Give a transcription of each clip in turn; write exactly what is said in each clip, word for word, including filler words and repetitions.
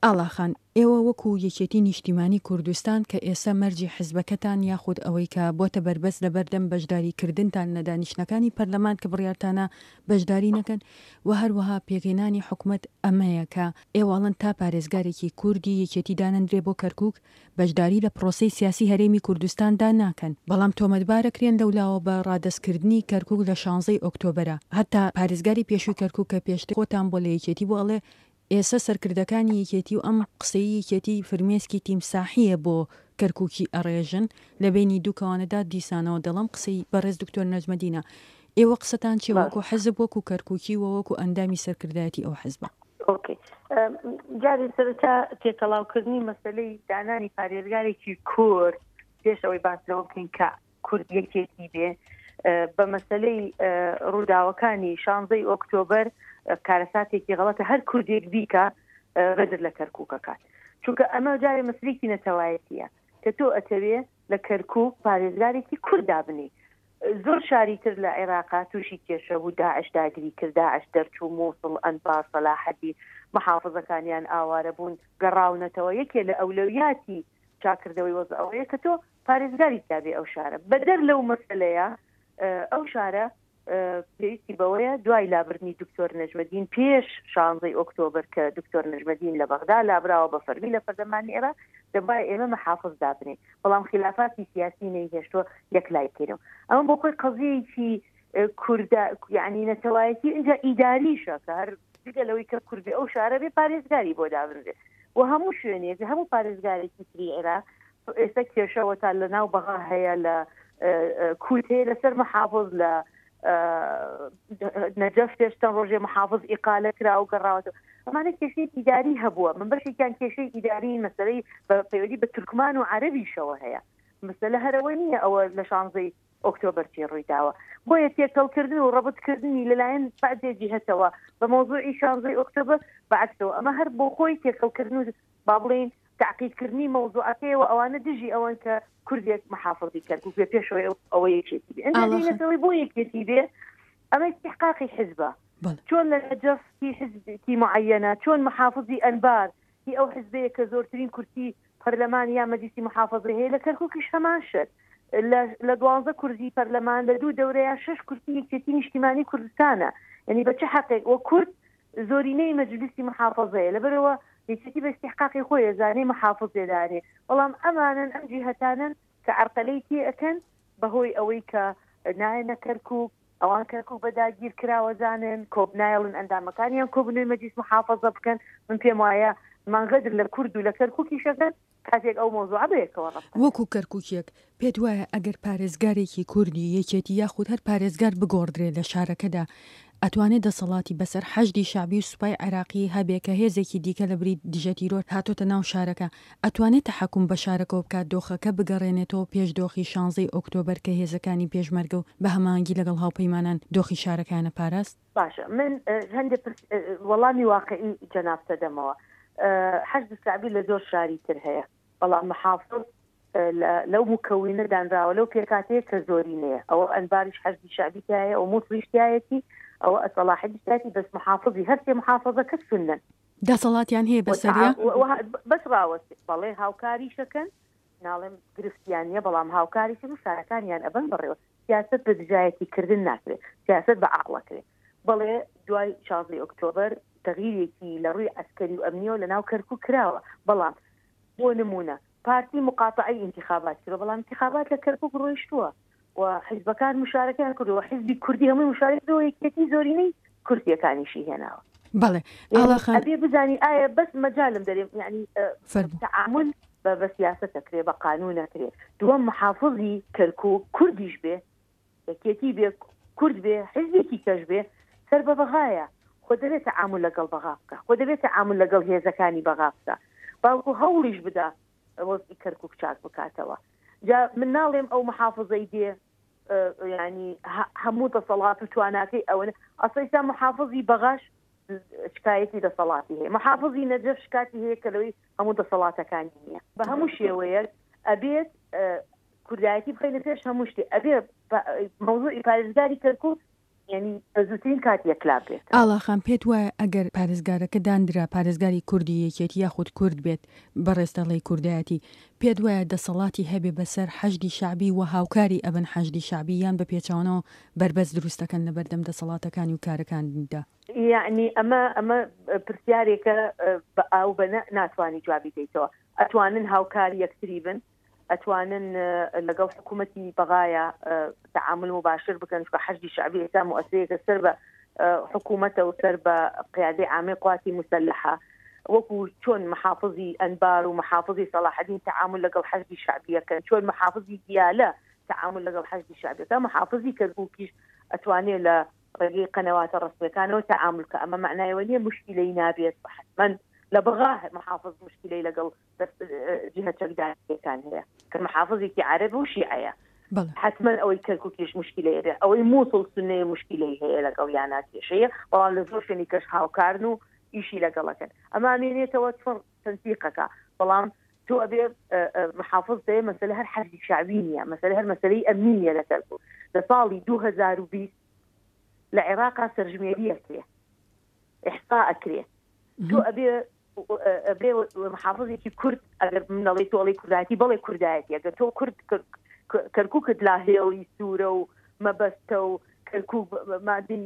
ئاڵاخان ئێوە وەکو یەکێتی نیشتیمانی کوردستان کە ئێستا مەرجی حزبەکەتان یاخود ئەوەی کە بۆتە بربەست لە بەردەم بەشداریکردنتان لە دانیشتەکانی پەرلەمان کە بڕیارتانە بەشداری نەکەن و هەروەها پێگەینانی حکوومەت ئەمەیە کە ئێواڵن تا پارێزگارێکی کوردی یەکێتی دانەندرێ بۆ کەرکووک بەشداری لە پرۆسەی سیاسی هەرێمی کوردستاندا ناکەن، بەڵام تۆمەتبارەکرێن لەولاوە بە ڕادەستکردنی کەرکووک لە شانزەی ئۆکتۆبەرە. هەتا پارێزگاری پێشووی کەرکووک کە پێشتر خۆتان بۆ لە یەکێتی بۆ ئەڵێ ئێستا سەرکردەکانی یەکێتی و ئەم قسەی یەکێتی فرمێسکی تیمساحیە بۆ کەرکووکی ئەڕێژن لە بینی دووکەوانەدا دیسانەوە دەڵم قسەی بەڕێز دکتۆر نەجمەدینە. ئێوە قسەتان چی وەکو حزب وەکو کەرکووکی و وەکو ئەندامی سەرکردایەتی ئەو حزبە؟ ئۆکێ، جارێ سەرەتا تێکەڵاوکردنی مەسەلەی دانانی پارێزگارێکی کورد پێشەوەی باس لەوە بکەین کە کورد یەکێتی بێ بە مەسەلەی ڕووداوەکانی شانزەی ئۆکتۆبەر کارەساتێکی غەڵەتە هەر کوردێک بیکە ڕێدر لە کەرکووکەکات، چونکە ئەمە جارێ مەسلێکی نەتەوایەتیە کە تۆ ئەتەوێ لە کەرکووک پارێزگارێکی کووردا بنی. زۆر شاری تر لە عێراقا تووشی کێشە بوو، داعش داگیری کرد، داعش دەرچوو، مووسڵ، ئەنبار، سەلاحەدی، محافظەکانیان ئاوارە بوون، گەڕاونەتەوە. یەکێ لە ئەولەویاتی چاکردەوەی وەز ئەوەیە کە تۆ پارێزگاری تابێ ئەو شارە. بەدەر لەو مەسەلەیە ئەو شارە پێویستی بەوەیە دوای لابردنی دکتۆر نەجمەدین پێش شانزەی ئۆکتۆبەر کە دکتۆر نەجمەدین لە بەغدا لابراوە بە فەرمی لە فەردەمانی عێراق دەبای ئێمە مەحافظ دابنێ، بەڵام خلافاتی سیاسی نەیهێشتووە یەک لای کردەوە. ئەمە بۆ خۆی قەزیەیەکی کووردا یعنی نەتەوایەتی اینجا ئیداریشە کە هەر دیگەلەوەی کە کوردی ئەو شارە بێ پارێزگاری بۆ دابنرێ و هەموو شوێنێک هەموو پارێزگارێکی تری عێراق ئێستا کێشەوە تا لە ناو بەغا هەیە، لە کووت هەیە، لەسەر مەحافظ لە نەجەف پێشتن ڕۆژێ محافظ ئیقالە کرا و گەڕاوەتەوە. ئەمانە کێشەی ئیداری هەبووە، من بەشێکیان کێشەی ئیداری مەسەلەی بە پەیوەندی بە تورکمان و عەرەبیشەوە هەیە. مەسەلە هەرەوە نییە ئەوە لە شانزەی ئۆکتۆبەر چی ڕوویداوە، بۆیە تێکەڵکردن و ڕەبطکردنی لەلایەن بەعزێکی هەتەوە بە مۆزوعی شانزەی ئۆکتۆبەر بەعکسەوە. ئەمە هەر بۆ خۆی تێکەڵکردن و با بڵێن تعقیدکردنی مەوزوعەکەیەوە ئەوانە دژی ئەوەن کە کوردێک محافظی کەرکووک بێ پێشەوەی ئەوە یەکێتی بێ. ئەنجامەوەی بۆ یەکێتی بێ ئەمە استحقاقی حزبە، چۆن لە نەجەفی حزبی معەنە، چۆن محافظی ئەنبار هی ئەو حزبەیە کە زۆرترین کورسی پەرلەمان یا مەجلیسی محافظە هەیە، لە کەرکووکیش هەمان شت. لە دوانزە کورسی پەرلەمان لە دوو دەورەیە شش کورسی یەکێتی نیشتیمانی کوردستانە، یعنی بە چه حەقێک وە کورد زۆرینەی مەجلیسی محافظەیە، لەبەرەوە یەکێتی بە استحقاقی خۆی زانەی محافظ لێدارێ. بەڵام ئەمانن ئەم جیهەتانن کە عەرقەلەی تێ ئەکەن بەهۆی ئەوەی کە نایەنە کەرکووک، ئەوان کەرکووک بەداگیر کراوە زانن کۆبنایڵن ئەندامەکانیان کۆبنەوەی مەجلیس محافظە بکەن. من پێم وایە مانغەدر لە کورد و لە کەرکووکی شەکەن کاتێک ئەو مۆزوعە بەیەکەوە ڕەفتە. وەکو کەرکووکێک پێت وایە ئەگەر پارێزگارێکی کوردی یەکێتی یاخود هەر پارێزگار بگۆڕدرێت لە شارەکەدا ئەتوانێت دەسەڵاتی بەسەر حەشدی شعبی و سوپای عێراقی هەبێ کە هێزێکی دیکە لە بری دژەتیرۆر هاتۆتە ناو شارەکە، ئەتوانێت تەحەکوم بە شارەکەەوە بکات دۆخەکە بگەڕێنێتەوە پێش دۆخی شانزەی ئۆکتۆبەر کە هێزەکانی پێشمەرگە و بە هەمانگی لەگەڵ هاوپەیمانان دۆخی شارەکانە پاراست؟ باشە، من هەندێک وەڵامی واقعی جەنابتە دەمەوە. حەشد شعبی لە زۆر شاری تر هەیە، بەڵام محافظ لەو مکەوینە دانراوە لەو پێکاتەیە کە زۆری نەیە. ئەوە ئەنباریش حەشدی شعبی هەیە، ئەو مووسڵیشتایەتی، ئەوە ئەسەلاحەتی شتاتی بەس محافظی هەرسێ محافظە کە سنن دەسەڵاتیان هەیە بەسەریا بەس ڕاوەست بەڵێ هاوکاری شەکەن ناڵێم گرفتیان نیە، بەڵام هاوکاری و شارەکانیان ئەبن بڕێوە. سیاست بە دژایەتی کردن ناکرێت، سیاست بە عەقڵەکرێت. بەڵێ دوای شانزەی ئۆکتۆبەر تەغییرێکی لە ڕووی ئەسکەری و ئەمنیەوە لە ناو کەرکووک کراوە، بەڵام بۆ نمونە پارتی مقاطعی انتخابات کرد، بەڵام انتخابات لە کەرکووک ڕۆیشتووە و حزبەکان مشارەکەیان کردووە، حزبی کوردی هەمووی مشارەکەەوە یەکێتی زۆرینەی کورسیەکانیشی هێناوە. بەڵێ ئاڵاخان ئەبێ بزانی ئایا بەس مەجالم دەرێم یعنی تعامل بە سیاسەت ئەکرێ، بە قانون ئەکرێ. دووەم محافظی کەرکووک کوردیش بێ، یەکێتی بێ، کورد بێ، حزبێکی کەش بێ، سەر بە بەغایە خۆ دەبێت تعامل لەگەڵ بەغا بکە، خۆ دەبێت تعامل لەگەڵ هێزەکانی بەغا بکە، باوکو هەوڵیش بدا وەزی کەرکووک چاک بکاتەوە. جا من ناڵێم ئەو محافظەی دێ ینی هەموو دەسەڵات و تواناکەی ئەوە ئەساسا محافظی بەغاش شکایەتی دەسەڵاتی هەیە، محافظی نەجەف شکاتی هەیە کە لەوەی هەموو دەسەڵاتەکانی نییە. بە هەموو شێوەیەک ئەبێت کوردایەتی بخەینە پێش هەموو شتێ، ئەبێ مەوزوعی پارێزگاری کەرکووک ینی زووترین کات یەکلا بێت. ئاڵاخان پێت وایە ئەگەر پارێزگارەکە دانرا پارێزگاری کوردی یەکێتی یاخود کورد بێت بەڕێستەڵی کوردایەتی پێت وایە دەسەڵاتی هەبێ بەسەر حەشدی شعبی و هاوکاری ئەبن حەشدی شعبی یان بە پێچەوانەوە بربەست دروستەکەن لە بەردەم دەسەڵاتەکانی و کارەکاندا. یعنی ئەمە ئەمە پرسیارێکە بە ئاو بە ناتوانانی جوابی دەیتەوە. ئەتوانن هاوکاری یەکتری بن، ئەتوانن لەگەڵ حکوومەتی بەغایە تعامل مباشر بکەن کە حەشدی شعبی ئێستا مؤسسەیەکە سەر بە حکوومەتە و سەر بە قیادەی عامی قواتی مسلحە وەکو چۆن محافظی ئەنبار و محافظی سەلاحەدین تعامل لەگەڵ حەشدی شعبیەکەن، چۆن محافظی دیالە تعامل لەگەڵ حەشدی شعبیەکە، محافظی کەرکووکیش ئەتوانێت لە ڕێگەی قەنەواتە ڕسمیەکانەوە تعامل کە ئەمە معنایەوە نیە مشکلەی نابێت حتمەن لە بەغا محافظ مشکلەی لەگەڵ جهە چەکدارەکان هەیە کە محافظێکی عەرەب و شیعەیە حتمما ئەوەی کەرکووکیش مشکلەیە بێ، ئەوەی مووسڵ سونەیە مشکلەی هەیە لەگەڵ یانات کێشەیە، بەڵام لە زۆر شوێنی کەش هاوکارن و ئیشی لەگەڵەکەن. ئەمە مێنێتەوە چۆن تەنسیقەکە، بەڵام تۆ ئەبێ محافظ دەیە مەسەلە هەر حەشدی شعبی نیە، مەسەلە هەر مەسەلەی ئەمنی نیە لە کەرکووک. لە ساڵی دوو هەزار و بیست لە عێراقا سەرژمێری ئەکرێ، ئیحصا ئەکرێ، تۆ ئەبێ ئەبێ محافظێکی کورد ئەگەر منەڵی تۆڵی کوردایەتی بەڵێ کوردایەتی ئەگەر تۆ کورد کەرکووکت لا هێڵی سوورە و مەبەستە و کەرکووک مادی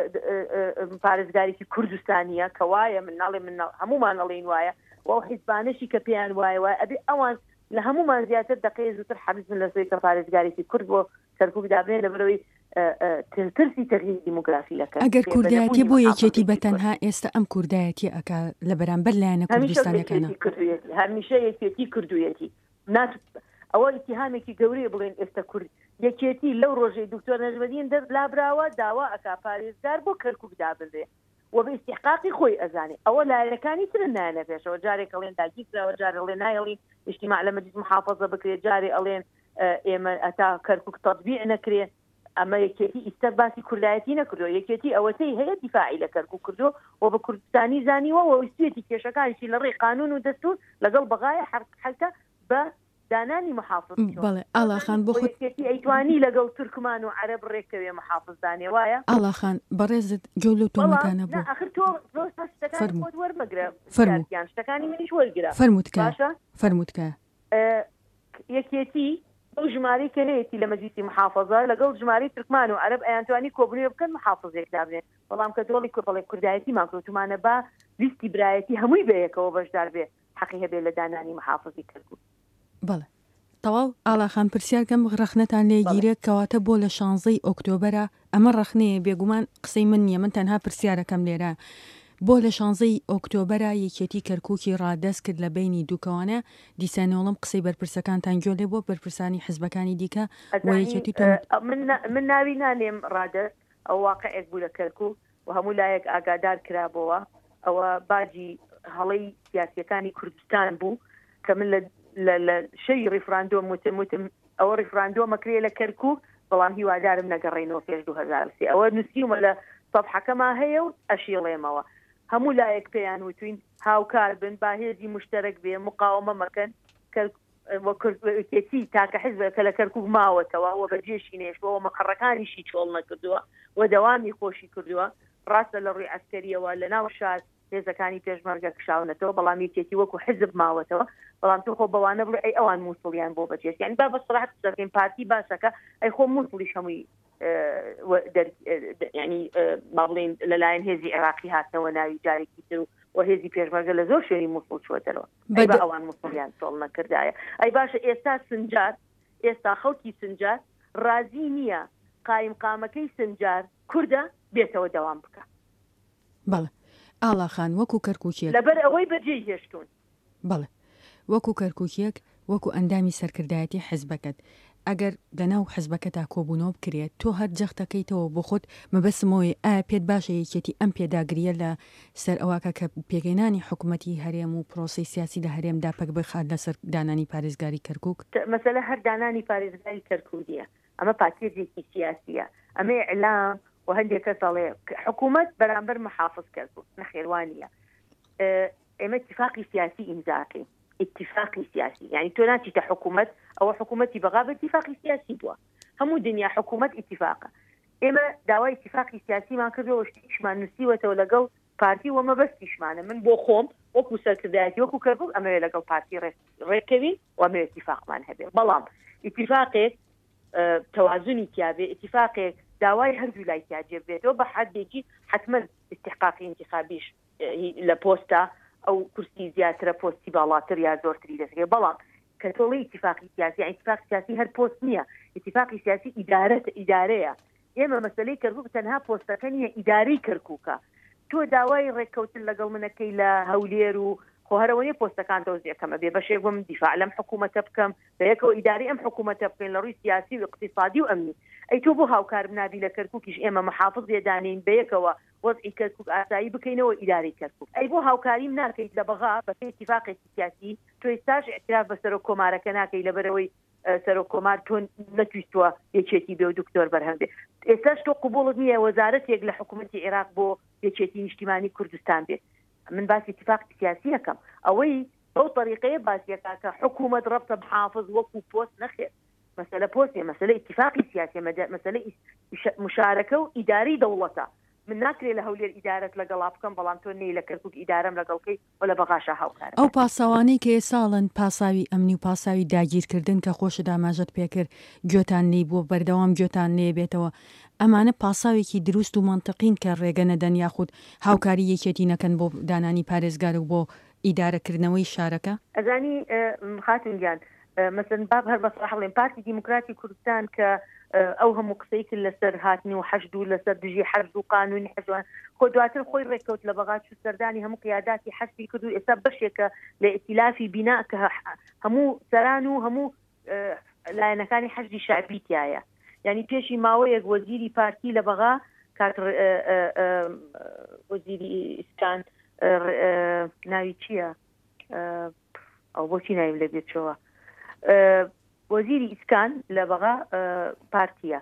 پارێزگارێکی کوردستانیە کە وایە من ناڵێ من هەمومان نەڵێن وایە و حیزبانەشی کە پێیان وایە وایە ئەبێ ئەوان لە هەمومان زیاتر دقەیە زووتر حەبزن لە سوی کە پارێزگارێکی کورد بۆ کەرکووک دابنێن لەبەرەوەی ترسی تەغییری دیموگرافیەکە. ئەگەر کوردایەتی بۆ یەکێتی بەتەنها ئێستا ئەم کوردایەتی ئەکا لە بەرامبەر لایەنە کوردستانەکانە هەمیشە یەکێتی کردوویەتی نات ئەوە ئیتیهامێکی گەورەیە بڵێن ئێستا کورد یەکێتی لەو ڕۆژەی دکتۆر نەجمەدین دەرلابراوە داوا ئەکا پارێزگار بۆ کەرکووک دابدرێ و بە ئیستیحقاقی خۆی ئەزانێ ئەوە لایەنەکانی ترن نایەنە پێشەوە جارێک ئەڵێن داگیرکراوە جارێ ئەڵێن نایەڵین ئیجتیماع لە مەجلیس محافەزە بکرێت جارێ ئەڵێن ئێمە ئەتا کەرکووک تەطبیع نەکرێ. ئەمە یەکێتی ئیستا باسی کوردایەتی نەکردو، یەکێتی ئەوەتەی هەیە دیفاعی لە کەرکووک کردو و بە کوردستانی زانیوە و ویستێتی کێشەکانشی لە ڕێی قانون و دەستور لەگەڵ بەغایە حرکە بە دانانی محافظ. بەڵێ ئاڵاخان بۆ خۆت ئەیتوانی لەگەڵ تورکمان و عەرەب ڕێکەوێ محافظدانێ وایە. ئاڵاخان بەڕێزت جۆلە تۆمەتانە بوو ئاخر تۆ شتەکانی خۆت وەرمەگرە فەرموو شتەکانی منیش وەرگرە فەرمووتکە فەرمووتکە یەکێتی ئەو ژمارەی کە هەیەی لە مەجلیسی محافەزە لەگەڵ ژمارەی تورکمان و عەرەب ئەیانتوانی کۆبنێ بکەن محافظێک دابنێن، بەڵام کە دۆڵی کۆپەڵی کوردایەتی ماکرۆتمانە با لیستی برایەتی هەمووی بەیەکەوە بەشدار بێ حەقی هەبێ لە دانانی محافظی کەرکووک. بەڵێ تەواو ئاڵاخان پرسیارکەم ڕەخنەتان لێگیرێت کەواتە بۆ لە شانزەی ئۆکتۆبەرە ئەمە ڕەخنەیە بێگومان قسەی من نییە، من تەنها پرسیارەکەم لێرە بۆ لە شانزەی ئۆکتۆبەرە یەکێتی کەرکووکی ڕادەست کرد لە بینی دووکەوانە دیسانەوەڵم قسەی بەرپرسەکانتان گوێ لێ بۆ بەرپرسانی حزبەکانی دیکە یەکێتی من ناوی نانێم ڕادەست ئەو واقعێک بوو لە کەرکووک و هەموو لایەک ئاگادار کرابەوە ئەوە باجی هەڵەی سیاسیەکانی کوردستان بوو کە من لە شەی ڕیفراندۆم وتم وتم ئەوە ڕیفراندۆمەکرێ لە کەرکووک بەڵام هیوادارم نەگەڕێنەوە پێش دوو هەزار و سێ ئەوە نووسیومە لە سەفحەکەما هەیە و ئەشیڵێمەوە هەموو لایەک پێیان وتوین هاوکار بن با هێزی مشتەرەک بێ مقاومە مەکەن کێتی تاکە حیزبەکە لە کەرکووک ماوەتەوە و بەجێشی نێشتەوە مەقەڕەکانیشی چۆڵ نەکردووە و دەوامی خۆشی کردووە ڕاستە لە ڕووی عەسکەریەوە لە ناو شار هێزەکانی پێشمەرگە کشاونەتەوە بەڵام یەکێتی وەکو حزب ماوەتەوە بەڵام تۆ خۆ بەوانە بڵێ ئەی ئەوان مووسڵیان بۆ بەجێش یعنی با بەسڕاحت دەکەین پارتی باشەکە ئەی خۆ مووسڵیش هەمووی ینی ماڵین لەلایەن هێزی عێراقی هاتنەوە ناوی جارێکی تر و هێزی پێشمەرگە لە زۆر شوێنی مووسڵ چوەتەرەوە بە ئەوان مووسڵیان تۆڵ نەکردایە. ئەی باشە ئێستا سنجار ئێستا خەڵکی سنجار ڕازی نییە قایم قامەکەی سنجار کووردە بێتەوە دەوام بکە. بەڵێ ئاڵاخان وەکو کەرکووکیەک لەبەر ئەوەی بەجێ هێشتون. بەڵێ وەکو کەرکووکیەک وەکو ئەندامی سەرکردایەتی حزبەکەت ئەگەر لەناو حزبەکەتا کۆبوونەوە بکرێت تۆ هەر جەختەکەیتەوە بۆ خۆت مەبەسمەوەی ئایا پێت باشە یەکێتی ئەم پێداگریە لە سەر ئەواکە کە پێگەینانی حکوومەتی هەرێم و پرۆسی سیاسی لە هەرێمدا پەک بخات لەسەر دانانی پارێزگاری کەرکووک مەسەلە هەر دانانی پارێزگاری کەرکووکیە ئەمە پاکێزێکی سیاسیە ئەمە ئیعلام و هەندێک کەس دەڵێ حکوومەت بەرامبەر محافظ کەرکووک نەخێوانیە ئێمە اتفاقی سیاسی ئیمزاکەین اتفاقی سیاسی يعني تو ناچیتە حکوومەت ئەوە حکوومەتی بەغا بە اتفاقی سیاسی بووە هەموو دنیا حکوومەت اتفاقە ئێمە داوای اتفاقی سیاسیمان کردەوە شتێکمان نووسیوەتەوە لەگەڵ پارتی وەمە بەستیشمانە من بۆ خۆم وەکو سەرکردایەتی وەکو کەرکووک ئەمەوێ لەگەڵ پارتی ڕێکەوین و ئەمەوێ اتفاقمان هەبێ بەڵام اتفاقێک توازنی تیابێ اتفاقێک داوای هەردوو لای تیاجێ بێتەوە بە حدێکی حتمما استحقاقی انتخابیش لە پۆستە ئەو کورسی زیاترە پۆستی باڵاتر یا زۆرتری دەستێ بەڵام کە تۆڵی اتفاقی سیاسی اتفاق سیاسی هەر پۆست نییە اتفاقی سیاسی ئیدارەت ئیدارەیە ئێمە مەسەلەی کەرکووک تەنها پۆستەکە نیە ئیدارەی کەرکووکە تۆ داوای ڕێککەوتن لەگەڵ منەکەی لە هەولێر و خۆهرەوەی پۆستەکان دۆزیەکەمە بێ بەشێک بم دیفاع لەم حکوومەتە بکەم بەیەکەوە ئیداری ئەم حکوومەتە بکەین لە ڕووی سیاسی و اقتصادی و ئەمنی ئەی تۆ بۆ هاوکارم نابی لە کەرکووکیش ئێمە محافظ لێدانین بەیەکەوە وەزعی کەرکووک ئاسایی بکەینەوە ئیداری کەرکووک ئەی بۆ هاوکاریم ناکەیت لە بەغا بەپێی اتفاقێکی سیاسی تۆ ئێستاش اعتراف بە سەرۆک کۆمارەکە ناکەی لەبەرەوەی سەرۆک کۆمار تۆ نەتویستووە یەکێتی بێ و دکتۆر بەرهەم بێ ئێستاش تۆ قبوڵت نییە وەزارەتێک لە حکوومەتی عێراق بۆ یەکێتی نیشتیمانی کوردستان بێت من باسی اتفاق سیاسی یەکەم ئەوەی بەو طریقەیە باسیەکە کە حکوومەت ڕەبتە بحافظ وەکو پۆست نەخێت مەسەلە پۆستێ مەسەلە اتفاقی سیاسی مەسەلە مشارەکە و ئیداری دەوڵەتە من ناکرێت لە هەولێر ئیدارەت لەگەڵا بکەم بەڵام تۆ نەی لە کەرکووک ئیدارەم لەگەڵکەی و لە بەغاشە هاوکارە ئەو پاسەوانەی کە ساڵن پاساوی ئەمنی و پاساوی داگیرکردن کە خۆشە داماژەت پێکرد گوێتان لێ بووە بەردەوام گوێتان لێ بێتەوە ئەمانە پاساوێکی دروست و منتەقین کە ڕێگە نەدەن یاخود هاوکاری یەکێتی نەکەن بۆ دانانی پارێزگار و بۆ ئیدارەکردنەوەی شارەکە ئەزانی خاتونگیان مثلا باب هەر بەسەح بڵێن پارتی دیموکراتی کوردستان کە ئەو هەموو قسەی کرد لەسەر هاتنی و حەشد و لەسەر دژی حەرز و قانونی حەجوان خۆ دواتر خۆی ڕێککەوت لە بەغاچ و سەردانی هەموو قیاداتی حەسبی کرد و ئێستا بەشێکە لە ئیتیلافی بینا کە هەموو سەران و هەموو لایەنەکانی حەشدی شعبی تایە یعنی پێشی ماوەیەک وەزیری پارتی لە بەغا کات وەزیری ئیسکان ناوی چییە ئەو بۆچی ناویم لە بێتەوە وەزیری ئیسکان لە بەغا پارتیە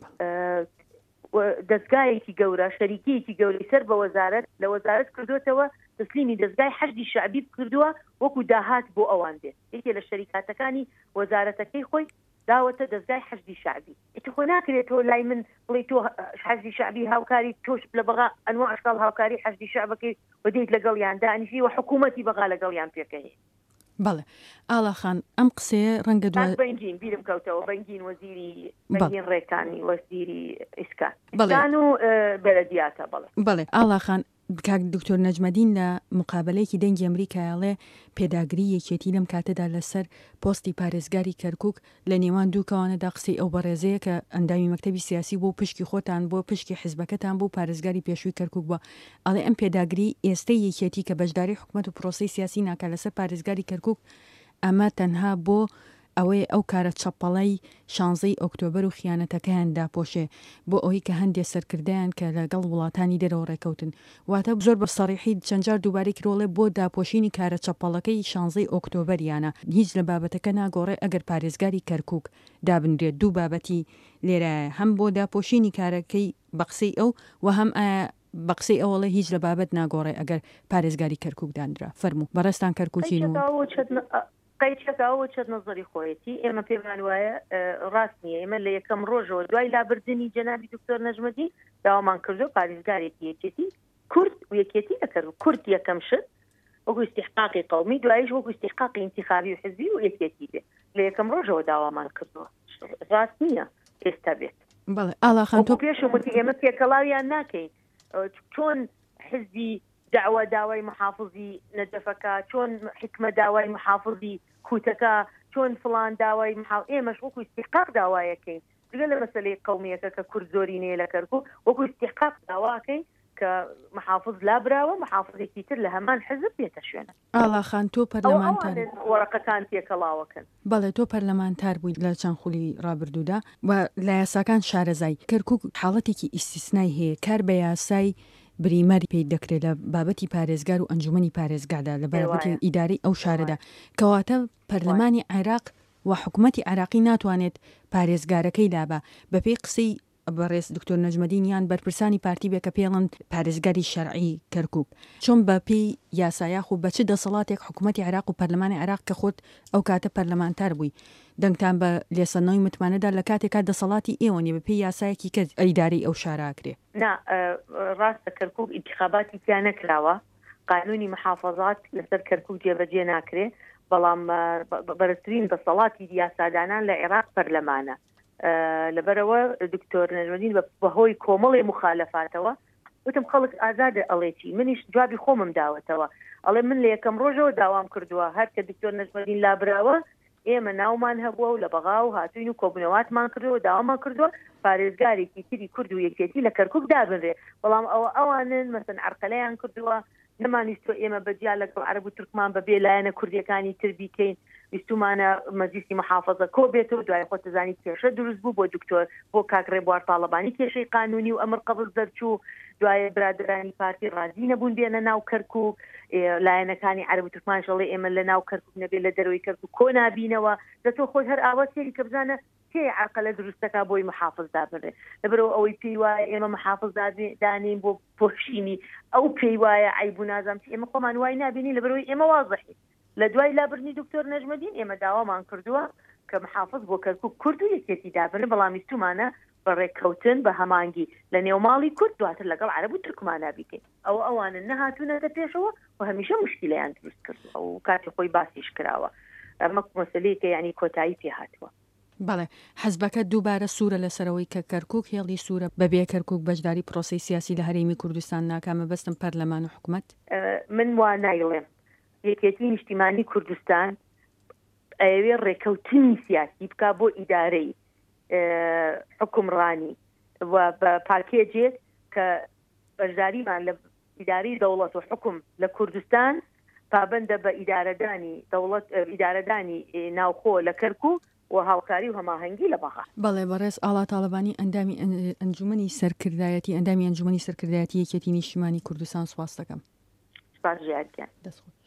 دەستگایەکی گەورە شەریکیەکی گەوری سەر بە وەزارەت لە وەزارەت کردوتەوە تسلیمی دەستگای حەشدی شعبی کردووە وەکو داهات بۆ ئەوان بێت یەکێ لە شەریکاتەکانی وەزارەتەکەی خۆی داوەتە دەستگای حەشدی شعبی ئیتر خۆ ناکرێتەوە لای من بڵێ تۆ حەشدی شعبی هاوکاری تۆش لە بەغا ئەنواع ئەشکال هاوکاری حەشدی شعبەکەی و دێیت لەگەڵیان دانیشی و حکوومەتی بەغا لەگەڵیان پێکەی بەڵێ ئاڵاخان ئەم قسەیە ڕەنگە دوای بەنگین بیرم کەوتەوە بەنگین وەزیری بەنگین ڕێکانی وەزیری ئیسکان ئیسکان و بەلەدیاتە بەڵێ بەڵێ ئاڵاخان کاک دکتۆر نەجمەدین لە مقابلەیەکی دەنگی ئەمریکایاڵێ پێداگری یەکێتی لەم کاتەدا لەسەر پۆستی پارێزگاری کەرکووک لە نێوان دووکەوانەدا قسەی ئەو بەڕێزەیە کە ئەندامی مەکتەبی سیاسی بۆ پشکی خۆتان بۆ پشکی حیزبەکەتان بۆ پارێزگاری پێشووی کەرکووک بووە ئەڵێ ئەم پێداگری ئێستای یەکێتی کە بەشداری حکوومەت و پرۆسەی سیاسی ناکات لەسەر پارێزگاری کەرکووک ئەمە تەنها بۆ ئەوەی ئەو کارە چەپەڵەی شانزەی ئۆکتۆبەر و خیانەتەکەیان داپۆشێ بۆ ئەوەی کە هەندێک سەرکردیان کە لەگەڵ وڵاتانی دەرەوە ڕێکەوتن واتە زۆر بە سەریحی چەندجار دووبارەی کرۆڵێ بۆ داپۆشینی کارە چەپەڵەکەی شانزەی ئۆکتۆبەریانە هیچ لە بابەتەکە ناگۆڕێ ئەگەر پارێزگاری کەرکووک دابنرێت دوو بابەتی لێرایە هەم بۆ داپۆشینی کارەکەی بە قسەی ئەو و هەم بە قسەی ئەوڵێ هیچ لە بابەت ناگۆڕێ ئەگەر پارێزگاری کەرکووک دانرا فەرموو بەڕێستان کەرکووکین و قەیچەکەەوە چەت نەزەری خۆیەتی ئێمە پێمان وایە ڕاست نییە ئێمە لە یەکەم ڕۆژەوە دوای لابردنی جەنابی دکتۆر نەجمەدین داوامان کردو پارێزگارێکی یەکێتی کورد و یەکێتی ئەکرد کورد یەکەم شت وەکو استحقاقی قومی دوایش وەکو استحقاقی انتخابی و حزبی و یەکێتی بێت لە یەکەم ڕۆژەوە داوامان کردووە ڕاست نییە ئێستا بێت بەڵێ ئاڵاخان تۆ پێشمەتی ئێمە پێکەڵاویان ناکەین چۆن حزبی دعوە داوای محافظی نەجەفەکە چۆن حکمە داوای محافظی کوتەکە چۆن فلان داوای محافظ ئێمەش وەکو استحقاق داوایەکەین دیگە لە مەسەلەی قەومیەکە کە کورد زۆری نەیە لە کەرکووک وەکو استحقاق داواکەین کە محافظ لابراوە محافظێکی تر لە هەمان حزب بێتە شوێنە ئاڵاخان تۆ پەرلەمانتار وەرەقەکان پێکەڵاوەکەن بەڵێ تۆ پەرلەمانتار بووی لە چەند خولی ڕابردوودا و لە یاساکان شارەزای کەرکووک حاڵەتێکی ئیسیسنای هەیە کار بە یاسای بریمەری پێی دەکرێت لە بابەتی پارێزگار و ئەنجومەنی پارێزگادا لە بابەتی ئیداری ئەو شارەدا کەواتە پەرلەمانی عێراق و حکوومەتی عێراقی ناتوانێت پارێزگارەکەی دابا بەپێی قسەی بەڕێز دکتۆر نەجمەدینیان بەرپرسانی پارتی بێ کە پێڵن پارێزگاری شەرعی کەرکووک چۆن بە پێی یاسایاخ و بە چ دەسەڵاتێک حکوومەتی عێراق و پەرلەمانی عێراق کە خۆت ئەو کاتە پەرلەمانتار بووی دەنگتان بە لێسەنەوەی متمانەدا لە کاتێکا دەسەڵاتی ئێوە نیە بە پێی یاسایەکی کە ئەیداری ئەو شاراکرێ؟ نا ڕاستە کەرکووک ئینتیخاباتی تیا نەکراوە، قانونی محافظات لەسەر کەرکووک جێبەجێ ناکرێ، بەڵام بەرزترین دەسەڵاتی یاسادانان لە عێراق پەرلەمانە. لەبەرەوە دکتۆر نەجمەدین بەهۆی کۆمەڵی مخالەفاتەوە وتم خەڵک ئازادە ئەڵێکی منیش جوابی خۆمم داوەتەوە، ئەڵێ من لە یەکەم ڕۆژەوە داوام کردووە هەر کە دکتۆر نەجمەدین لابراوە ئێمە ناومان هەبووە و لە بەغا و هاتوین و کۆبنەواتمان کردەوە داوامان کردووە پارێزگارێکی تری کورد و یەکێتی لە کەرکووک دابنرێ، بەڵام ئەوە ئەوانن مەسەن عەرقەلەیان کردووە نەمانویستوە ئێمە بەجیا لەگەڵ عەرەب و تورکمان بەبێ لایەنە کوردیەکانی تر بیکەین، ویستومانە مەجلیسی محافظە کۆ بێتەوە، دوای خۆتەزانی کێشە دروست بوو بۆ دکتۆر بۆ کاک ڕێبوار تاڵەبانی کێشەی قانونی و ئەمر قبڵ دەرچوو، دوای برادرانی پارتی ڕازی نەبوون بێنە ناو کەرکووک، لایەنەکانی عەرەب و تورکمان شەڵێ ئێمە لە ناو کەرکووک نەبێت لە دەرەوەی کەرکووک کۆ نابینەوە، دەتۆ خۆی هەر ئاوا سێری کە بزانە کێ عەرقەلە دروستەکە بۆی محافظ دابنرێ، لەبەرەوە ئەوەی پێی وایە ئێمە محافظ دانین بۆ پۆشینی ئەو پێی وایە عیب و نازام ئێمە خۆمان وای نابینی، لەبەرەوەی ئێمە وازەحی لە دوای لابرنی دکتۆر نەجمەدین ئێمە داوامان کردووە کە محافظ بۆ کەرکووک کورد و یەکێتی دابنێ، بەڵام ویستومانە بەڕێککەوتن بە هەمانگی لە نێوماڵی کورد دواتر لەگەڵ عەرەب و تورکمانە بیکەین، ئەو ئەوانە نەهاتوونەتە پێشەوە و هەمیشە مشکلەیان دروست کردووە و کاتی خۆی باسیش کراوە، ئەمە مەسەلەیەکە یعنی کۆتایی پێ هاتووە. بەڵێ حەزبەکە دووبارە سوورە لەسەرەوەی کە کەرکووک هێڵی سوورە بەبێ کەرکووک بەشداری پرۆسەی سیاسی لە هەرێمی کوردستان ناکامە بەستم پەرلەمان و حکوومەت؟ من وا نایڵێم یەکێتی نیشتیمانی کوردستان ئەوێ ڕێکەوتنی سیاسی بکا بۆ ئیدارەی حکومڕانی و بە پاکێجێک کە بەشداریمان لە ئیداری دەوڵەت و حکوم لە کوردستان پابندە بە ئیدارەدانی دەوڵەت ئیدارەدانی ناوخۆ لە کەرکووک و هاوکاری و هەماهەنگی لە بەغا. بەڵێ بەڕێز ئاڵا تاڵەبانی ئەندامی ئەنجومەنی سەرکردایەتی ئەندامی ئەنجومەنی سەرکردایەتی یەکێتی نیشتیمانی کوردستان سواس دەکەم. سپاس ژیانکیان. دەستخۆش.